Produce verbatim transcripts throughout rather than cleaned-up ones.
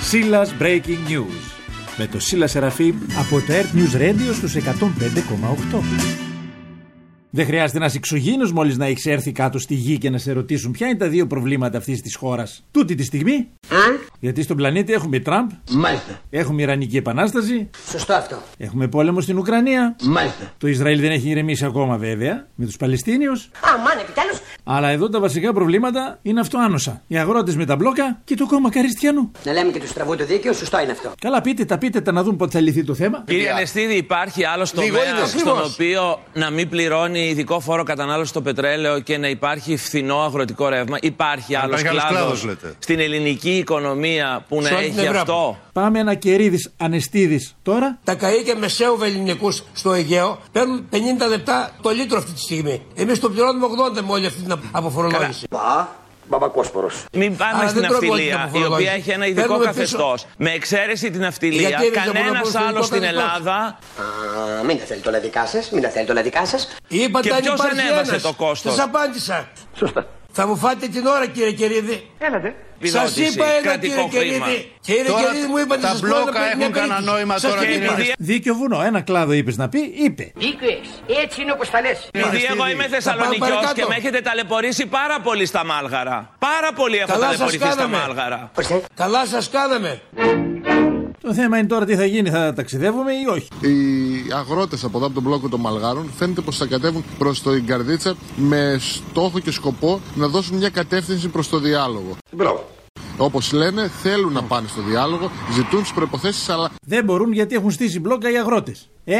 Σίλας Breaking News με το Σίλα Σεραφείμ από το Earth News Radio στους εκατόν πέντε κόμμα οκτώ. Δεν χρειάζεται να είσαι εξωγήινος μόλις να έχεις έρθει κάτω στη γη και να σε ρωτήσουν ποια είναι τα δύο προβλήματα αυτής της χώρας. Τούτη τη στιγμή. Α? Γιατί στον πλανήτη έχουμε Τραμπ. Μάλιστα. Έχουμε Ιρανική Επανάσταση. Σωστό αυτό. Έχουμε πόλεμο στην Ουκρανία. Μάλιστα. Το Ισραήλ δεν έχει ηρεμήσει ακόμα βέβαια με τους Παλαιστίνιους. Α, μάνε επιτέλους. Αλλά εδώ τα βασικά προβλήματα είναι αυτό άνοσα. Οι αγρότες με τα μπλόκα και το κόμμα Καριστιανού. Να λέμε και του στραβού το δίκαιο, σωστό είναι αυτό. Καλά, πείτε τα, πείτε τα να δουν πότε θα λυθεί το θέμα. Κύριε Ανεστίδη, υπάρχει άλλο τομέα στον οποίο να μην πληρώνει ειδικό φόρο κατανάλωση στο πετρέλαιο και να υπάρχει φθηνό αγροτικό ρεύμα? Υπάρχει άλλο κλάδο στην ελληνική οικονομία που να έχει αυτό? Πάμε ένα Κερίδης Ανεστίδης τώρα. Τα καΐκια μεσαίου ελληνικούς στο Αιγαίο παίρνουν πενήντα λεπτά το λίτρο αυτή τη στιγμή. Εμείς το πληρώνουμε ογδόντα με όλη αυτή την αποφορολόγηση. Μπαμπακόσπορος. Μην πάμε στην ναυτιλία, η οποία έχει ένα ειδικό καθεστώς. Με εξαίρεση την ναυτιλία, κανένας άλλος στην Ελλάδα. Α, μην τα θέλει το λαδικά σας, μην τα θέλει το λαδικά σας. Είπατε και ποιος ανέβασε ένας. το κόστος? Σας απάντησα. Σωστά. Θα μου φάτε την ώρα, κύριε Κερίδη. Έλατε. Σας είπα ένα, κύριε Κερίδη. Κύριε Κερίδη, μου είπατε τα μπλόκα έχουν κανένα νόημα τώρα. Επειδή... Δίκιο βουνό, ένα κλάδο είπες να πει, είπε. Δίκιο έχεις. Έτσι είναι όπως τα λες. Επειδή εγώ είμαι Θεσσαλονικιός και με έχετε ταλαιπωρήσει πάρα πολύ στα Μάλγαρα. Πάρα πολύ έχω ταλαιπωρηθεί στα Μάλγαρα. Καλά σας κάναμε. Το θέμα είναι τώρα τι θα γίνει, θα ταξιδεύουμε ή όχι. Οι αγρότες από εδώ από τον μπλόκο των Μαλγάρων φαίνεται πως θα κατέβουν προς το Ιγκαρδίτσα με στόχο και σκοπό να δώσουν μια κατεύθυνση προς το διάλογο. Μπράβο. Όπως λένε, θέλουν να πάνε στο διάλογο, ζητούν τις προϋποθέσεις, αλλά δεν μπορούν γιατί έχουν στήσει μπλόκα οι αγρότες. Ε?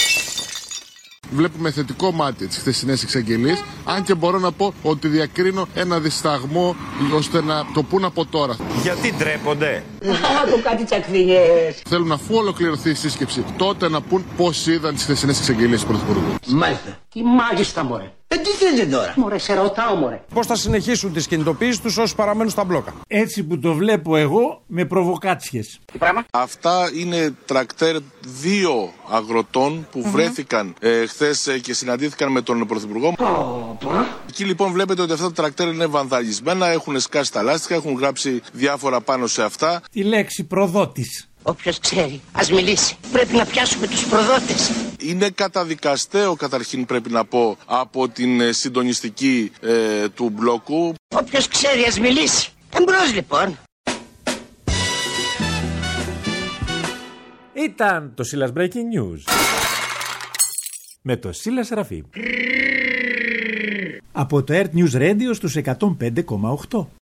Βλέπουμε θετικό μάτι τις χθεσινές εξαγγελίες, αν και μπορώ να πω ότι διακρίνω ένα δισταγμό ώστε να το πούν από τώρα. Γιατί ντρέπονται? Άκου κάτι τσακδινιές. Θέλουν αφού ολοκληρωθεί η σύσκεψη τότε να πούν πώς είδαν τις χθεσινές εξαγγελίες του Πρωθυπουργού. Μάλιστα. Τι μάγιστα, μωρέ. Ε, τι θέλετε τώρα? Μωρέ, σε ρωτάω, μωρέ. Πώς θα συνεχίσουν τις κινητοποιήσεις τους όσοι παραμένουν στα μπλόκα? Έτσι που το βλέπω εγώ, με προβοκάτσιες. Τι πράγμα? Αυτά είναι τρακτέρ δύο αγροτών που mm-hmm. βρέθηκαν ε, χθες ε, και συναντήθηκαν με τον Πρωθυπουργό. Oh, Εκεί λοιπόν βλέπετε ότι αυτά τα τρακτέρ είναι βανδαλισμένα, έχουν σκάσει τα λάστιχα, έχουν γράψει διάφορα πάνω σε αυτά. Τη λέξη προδότης. Όποιος ξέρει, ας μιλήσει. Πρέπει να πιάσουμε τους προδότες. Είναι καταδικαστέο καταρχήν πρέπει να πω από την ε, συντονιστική ε, του μπλόκου. Όποιος ξέρει ας μιλήσει. Εμπρός λοιπόν. Ήταν το Σίλας Breaking News με το Σίλα Σεραφείμ από το Earth News Radio στους εκατόν πέντε κόμμα οκτώ.